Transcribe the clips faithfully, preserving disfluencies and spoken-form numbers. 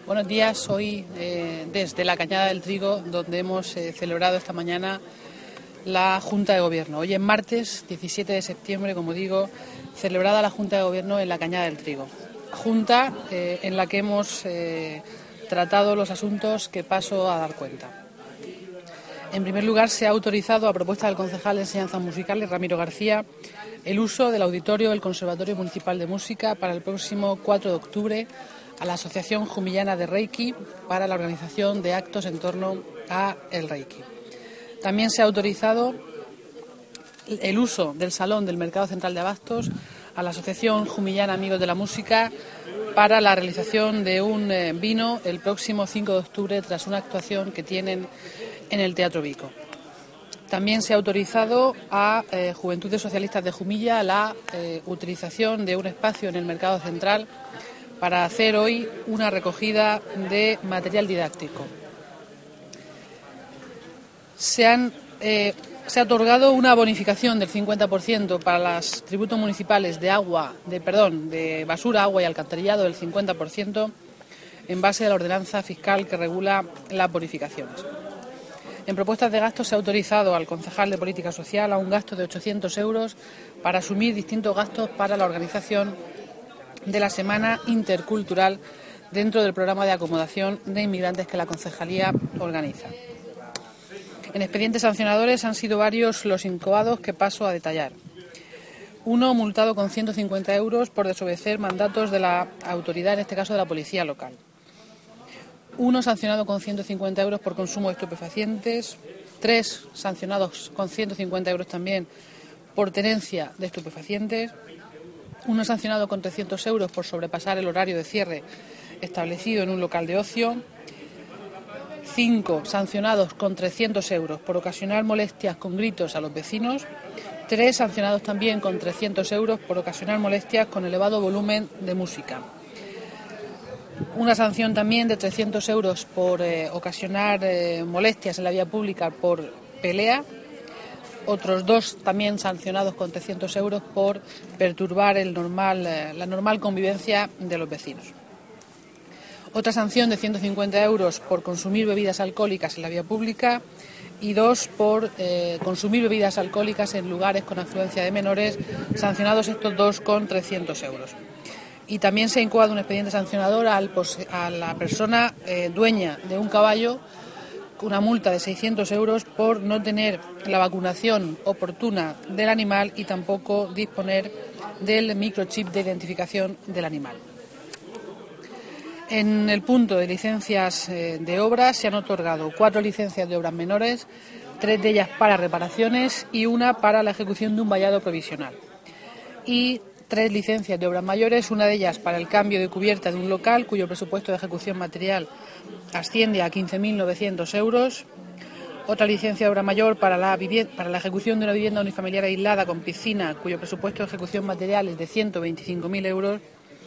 Buenos días, hoy eh, desde la Cañada del Trigo, donde hemos eh, celebrado esta mañana la Junta de Gobierno. Hoy es martes diecisiete de septiembre, como digo, celebrada la Junta de Gobierno en la Cañada del Trigo. Junta eh, en la que hemos eh, tratado los asuntos que paso a dar cuenta. En primer lugar, se ha autorizado, a propuesta del concejal de Enseñanzas Musicales, Ramiro García, el uso del auditorio del Conservatorio Municipal de Música para el próximo cuatro de octubre a la Asociación Jumillana de Reiki para la organización de actos en torno a el Reiki. También se ha autorizado el uso del Salón del Mercado Central de Abastos a la Asociación Jumillana Amigos de la Música para la realización de un eh, vino el próximo cinco de octubre tras una actuación que tienen en el Teatro Vico. También se ha autorizado a eh, Juventudes Socialistas de Jumilla la eh, utilización de un espacio en el Mercado Central para hacer hoy una recogida de material didáctico. Se, han, eh, se ha otorgado una bonificación del cincuenta por ciento para los tributos municipales de agua, de perdón, de basura, agua y alcantarillado del cincuenta por ciento en base a la ordenanza fiscal que regula las bonificaciones. En propuestas de gasto se ha autorizado al concejal de Política Social a un gasto de ochocientos euros para asumir distintos gastos para la organización de la Semana Intercultural dentro del programa de acomodación de inmigrantes que la concejalía organiza. En expedientes sancionadores han sido varios los incoados que paso a detallar. Uno multado con ciento cincuenta euros por desobedecer mandatos de la autoridad, en este caso de la policía local. Uno sancionado con ciento cincuenta euros por consumo de estupefacientes. Tres sancionados con ciento cincuenta euros también por tenencia de estupefacientes. Uno sancionado con trescientos euros por sobrepasar el horario de cierre establecido en un local de ocio. Cinco sancionados con trescientos euros por ocasionar molestias con gritos a los vecinos. Tres sancionados también con trescientos euros por ocasionar molestias con elevado volumen de música. Una sanción también de trescientos euros por eh, ocasionar eh, molestias en la vía pública por pelea. Otros dos también sancionados con trescientos euros por perturbar el normal, eh, la normal convivencia de los vecinos. Otra sanción de ciento cincuenta euros por consumir bebidas alcohólicas en la vía pública y dos por eh, consumir bebidas alcohólicas en lugares con afluencia de menores, sancionados estos dos con trescientos euros. Y también se ha incoado un expediente sancionador al pose- a la persona eh, dueña de un caballo, una multa de seiscientos euros por no tener la vacunación oportuna del animal y tampoco disponer del microchip de identificación del animal. En el punto de licencias eh, de obras se han otorgado cuatro licencias de obras menores, tres de ellas para reparaciones y una para la ejecución de un vallado provisional. Y tres licencias de obras mayores, una de ellas para el cambio de cubierta de un local cuyo presupuesto de ejecución material asciende a quince mil novecientos euros, otra licencia de obra mayor para la, vivienda, para la ejecución de una vivienda unifamiliar aislada con piscina cuyo presupuesto de ejecución material es de ciento veinticinco mil euros,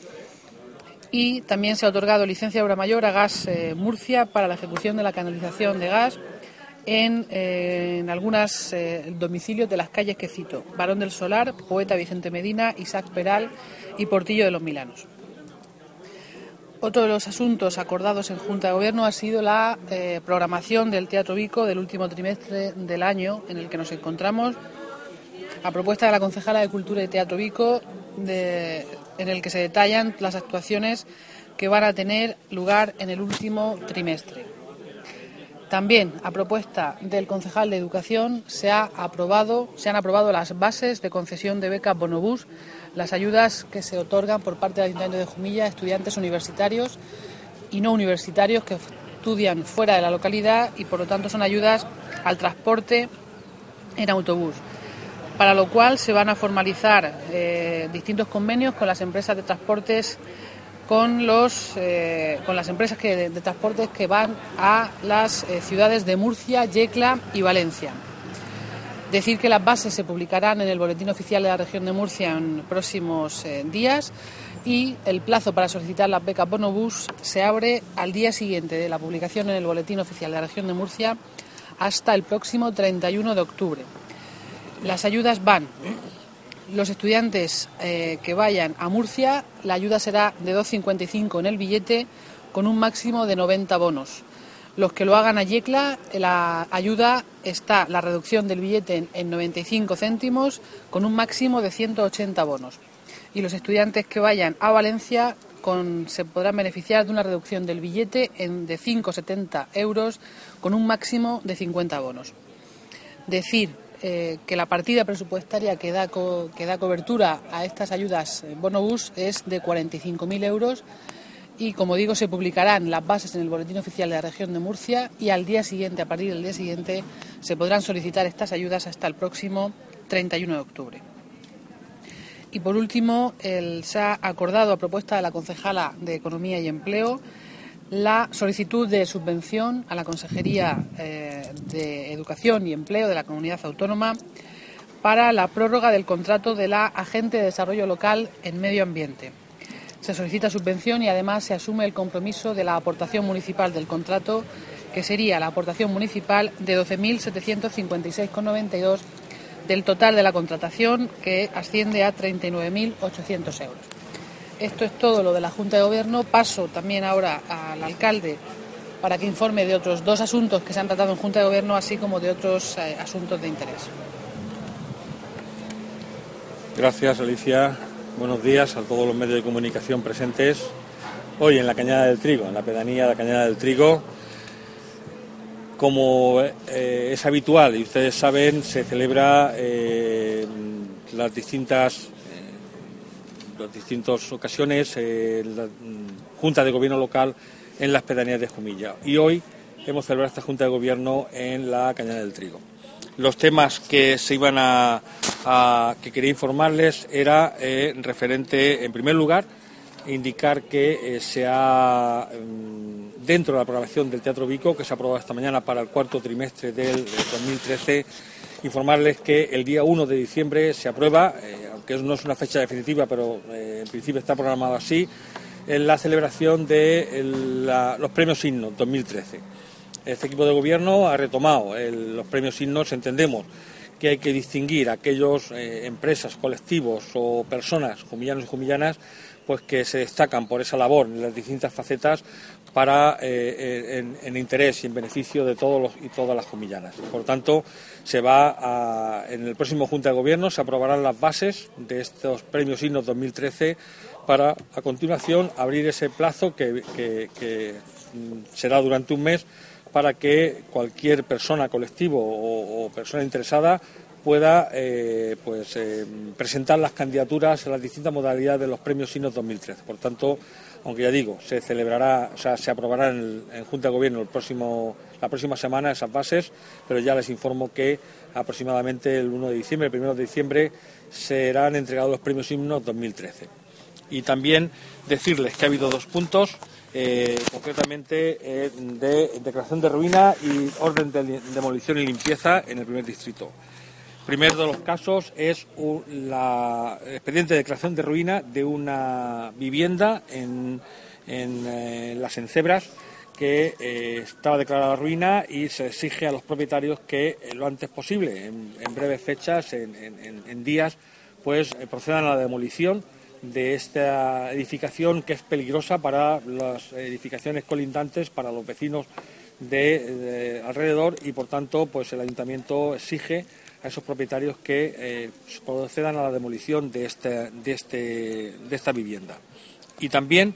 y también se ha otorgado licencia de obra mayor a Gas eh, Murcia para la ejecución de la canalización de gas en, eh, en algunos eh, domicilios de las calles que cito: Barón del Solar, Poeta Vicente Medina, Isaac Peral y Portillo de los Milanos. Otro de los asuntos acordados en Junta de Gobierno ha sido la eh, programación del Teatro Vico del último trimestre del año en el que nos encontramos, a propuesta de la concejala de Cultura y Teatro Vico, de, en el que se detallan las actuaciones que van a tener lugar en el último trimestre. También, a propuesta del concejal de Educación, se, ha aprobado, se han aprobado las bases de concesión de becas Bonobús, las ayudas que se otorgan por parte del Ayuntamiento de Jumilla a estudiantes universitarios y no universitarios que estudian fuera de la localidad y, por lo tanto, son ayudas al transporte en autobús, para lo cual se van a formalizar eh, distintos convenios con las empresas de transportes con los eh, con las empresas que, de, de transportes que van a las eh, ciudades de Murcia, Yecla y Valencia. Decir que las bases se publicarán en el Boletín Oficial de la Región de Murcia en próximos eh, días y el plazo para solicitar las becas Bonobús se abre al día siguiente de la publicación en el Boletín Oficial de la Región de Murcia hasta el próximo treinta y uno de octubre. Las ayudas van... Los estudiantes eh, que vayan a Murcia, la ayuda será de dos cincuenta y cinco en el billete con un máximo de noventa bonos. Los que lo hagan a Yecla, la ayuda está la reducción del billete en, en noventa y cinco céntimos con un máximo de ciento ochenta bonos. Y los estudiantes que vayan a Valencia con, se podrán beneficiar de una reducción del billete en, de cinco coma setenta euros con un máximo de cincuenta bonos. Decir eh, que la partida presupuestaria que da, co, que da cobertura a estas ayudas eh, bonobús es de cuarenta y cinco mil euros. Y, como digo, se publicarán las bases en el Boletín Oficial de la Región de Murcia y al día siguiente, a partir del día siguiente, se podrán solicitar estas ayudas hasta el próximo treinta y uno de octubre. Y, por último, el, se ha acordado, a propuesta de la concejala de Economía y Empleo, la solicitud de subvención a la Consejería eh, de Educación y Empleo de la Comunidad Autónoma para la prórroga del contrato de la Agente de Desarrollo Local en Medio Ambiente. Se solicita subvención y además se asume el compromiso de la aportación municipal del contrato, que sería la aportación municipal de doce mil setecientos cincuenta y seis con noventa y dos del total de la contratación, que asciende a treinta y nueve mil ochocientos euros. Esto es todo lo de la Junta de Gobierno. Paso también ahora al alcalde para que informe de otros dos asuntos que se han tratado en Junta de Gobierno, así como de otros eh, asuntos de interés. Gracias, Alicia. Buenos días a todos los medios de comunicación presentes hoy en la Cañada del Trigo, en la pedanía de la Cañada del Trigo. Como eh, es habitual y ustedes saben, se celebra eh, las distintas eh, las distintas ocasiones eh, la Junta de Gobierno local en las pedanías de Jumilla. Y hoy hemos celebrado esta Junta de Gobierno en la Cañada del Trigo. Los temas que se iban a, a que quería informarles era eh, referente, en primer lugar, indicar que eh, se ha, dentro de la programación del Teatro Vico, que se ha aprobado esta mañana para el cuarto trimestre del dos mil trece, informarles que el día uno de diciembre se aprueba, eh, aunque no es una fecha definitiva, pero eh, en principio está programado así, en la celebración de el, la, los premios Signos dos mil trece. Este equipo de gobierno ha retomado el, los premios Signos. Entendemos que hay que distinguir a aquellas eh, empresas, colectivos o personas, jumillanos y jumillanas, pues que se destacan por esa labor en las distintas facetas para eh, en, en interés y en beneficio de todos los y todas las jumillanas. Por tanto, se va a, en el próximo Junta de Gobierno se aprobarán las bases de estos premios Signos dos mil trece para, a continuación, abrir ese plazo que, que, que será durante un mes, para que cualquier persona, colectivo o, o persona interesada pueda eh, pues, eh, presentar las candidaturas a las distintas modalidades de los premios Signos dos mil trece. Por tanto, aunque ya digo, se celebrará, o sea, se aprobará en, el, en Junta de Gobierno el próximo, la próxima semana esas bases, pero ya les informo que aproximadamente el uno de diciembre, el primero de diciembre, serán entregados los premios Signos dos mil trece. Y también decirles que ha habido dos puntos. Eh, concretamente eh, de declaración de ruina y orden de demolición y limpieza en el primer distrito. El primero de los casos es un, la el expediente de declaración de ruina de una vivienda en, en eh, Las Encebras que eh, estaba declarada ruina y se exige a los propietarios que eh, lo antes posible, en, en breves fechas, en, en, en días, pues eh, procedan a la demolición de esta edificación, que es peligrosa para las edificaciones colindantes, para los vecinos de, de alrededor, y por tanto pues el ayuntamiento exige a esos propietarios que eh, procedan a la demolición de, este, de, este, de esta vivienda. Y también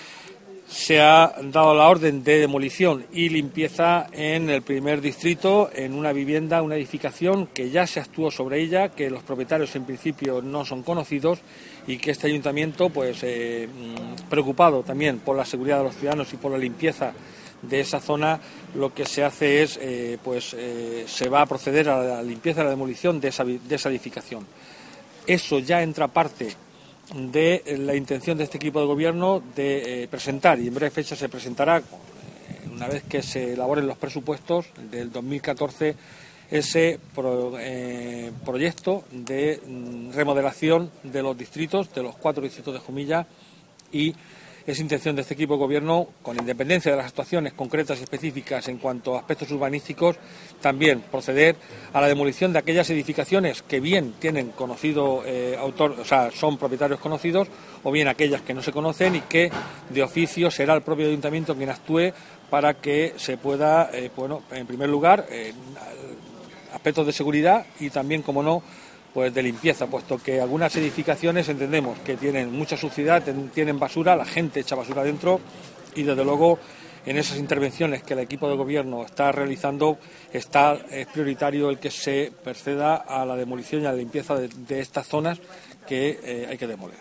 se ha dado la orden de demolición y limpieza en el primer distrito, en una vivienda, una edificación que ya se actuó sobre ella, que los propietarios en principio no son conocidos y que este ayuntamiento, pues eh, preocupado también por la seguridad de los ciudadanos y por la limpieza de esa zona, lo que se hace es, eh, pues eh, se va a proceder a la limpieza y a la demolición de esa, de esa edificación. Eso ya entra parte de la intención de este equipo de gobierno de eh, presentar, y en breve fecha se presentará, eh, una vez que se elaboren los presupuestos del dos mil catorce, ese pro, eh, proyecto de mm, remodelación de los distritos, de los cuatro distritos de Jumilla, y Es intención de este equipo de gobierno, con independencia de las actuaciones concretas y específicas en cuanto a aspectos urbanísticos, también proceder a la demolición de aquellas edificaciones que bien tienen conocido eh, autor, o sea, son propietarios conocidos, o bien aquellas que no se conocen y que de oficio será el propio ayuntamiento quien actúe para que se pueda, eh, bueno, en primer lugar, eh, aspectos de seguridad y también, como no, pues de limpieza, puesto que algunas edificaciones entendemos que tienen mucha suciedad, tienen basura, la gente echa basura dentro y desde luego en esas intervenciones que el equipo de gobierno está realizando está es prioritario el que se proceda a la demolición y a la limpieza de, de estas zonas que eh, hay que demoler.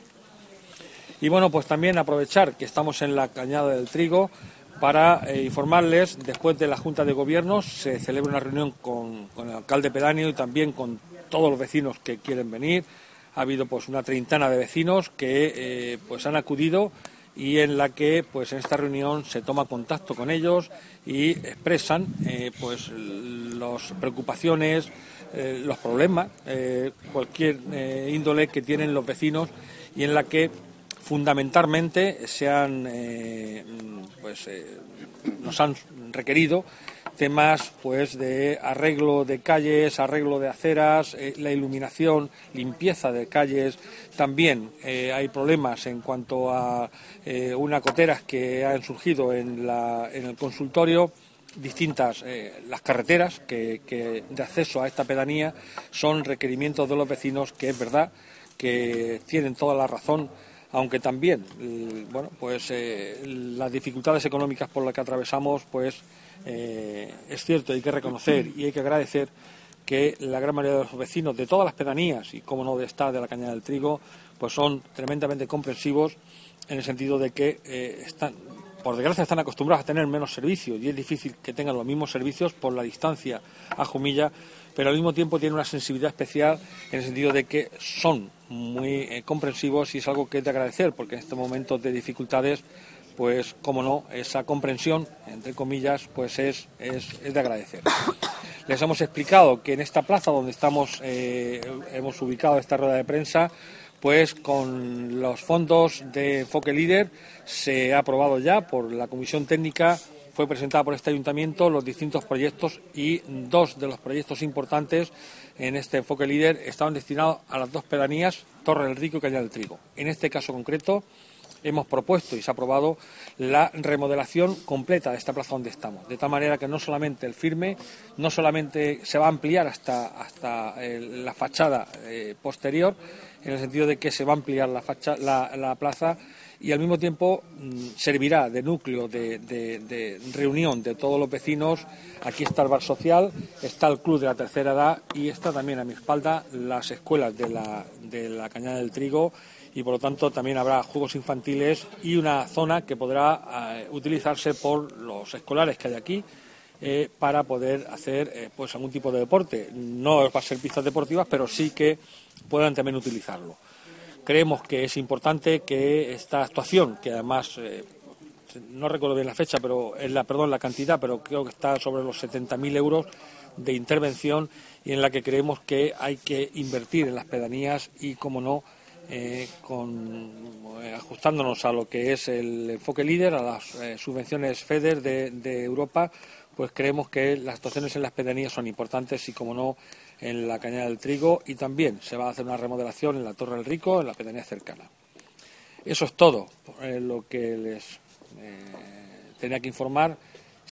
Y bueno, pues también aprovechar que estamos en la Cañada del Trigo para eh, informarles, después de la Junta de Gobierno se celebra una reunión con, con el alcalde pedáneo y también con todos los vecinos que quieren venir. Ha habido pues una treintena de vecinos que eh, pues han acudido y en la que pues en esta reunión se toma contacto con ellos y expresan eh, pues las preocupaciones, eh, los problemas, eh, cualquier eh, índole que tienen los vecinos y en la que fundamentalmente se han, eh, pues, eh, nos han requerido temas pues de arreglo de calles, arreglo de aceras, eh, la iluminación, limpieza de calles. También eh, hay problemas en cuanto a eh, unas goteras que han surgido en, la, en el consultorio. Distintas, eh, las carreteras que, que de acceso a esta pedanía son requerimientos de los vecinos que es verdad que tienen toda la razón, aunque también, bueno, pues eh, las dificultades económicas por las que atravesamos, pues eh, es cierto, hay que reconocer y hay que agradecer que la gran mayoría de los vecinos de todas las pedanías y, como no, de esta, de la Cañada del Trigo, pues son tremendamente comprensivos en el sentido de que eh, están, por desgracia, están acostumbrados a tener menos servicios y es difícil que tengan los mismos servicios por la distancia a Jumilla, pero al mismo tiempo tienen una sensibilidad especial en el sentido de que son muy eh, comprensivos y es algo que es de agradecer, porque en estos momentos de dificultades, pues, como no, esa comprensión, entre comillas, pues es, es, es de agradecer. Les hemos explicado que en esta plaza donde estamos, eh, hemos ubicado esta rueda de prensa, pues con los fondos de Enfoque Líder se ha aprobado ya por la Comisión Técnica, fue presentada por este ayuntamiento los distintos proyectos y dos de los proyectos importantes en este Enfoque Líder estaban destinados a las dos pedanías, Torre del Rico y Cañada del Trigo. En este caso concreto hemos propuesto y se ha aprobado la remodelación completa de esta plaza donde estamos, de tal manera que no solamente el firme, no solamente se va a ampliar hasta, hasta el, la fachada eh, posterior, en el sentido de que se va a ampliar la, facha, la, la plaza y al mismo tiempo mmm, servirá de núcleo de, de, de reunión de todos los vecinos. Aquí está el bar social, está el club de la tercera edad y está también a mi espalda las escuelas de la, de la Cañada del Trigo y por lo tanto también habrá juegos infantiles y una zona que podrá eh, utilizarse por los escolares que hay aquí eh, para poder hacer eh, pues algún tipo de deporte. No va a ser pistas deportivas, pero sí que puedan también utilizarlo. Creemos que es importante que esta actuación, que además eh, no recuerdo bien la fecha, pero es la, perdón, la cantidad, pero creo que está sobre los setenta mil euros de intervención y en la que creemos que hay que invertir en las pedanías y, como no, eh, con, eh, ajustándonos a lo que es el Enfoque Líder, a las eh, subvenciones FEDER de, de Europa, pues creemos que las actuaciones en las pedanías son importantes y, como no, en la Cañada del Trigo y también se va a hacer una remodelación en la Torre del Rico, en la pedanía cercana. Eso es todo eh, lo que les eh, tenía que informar.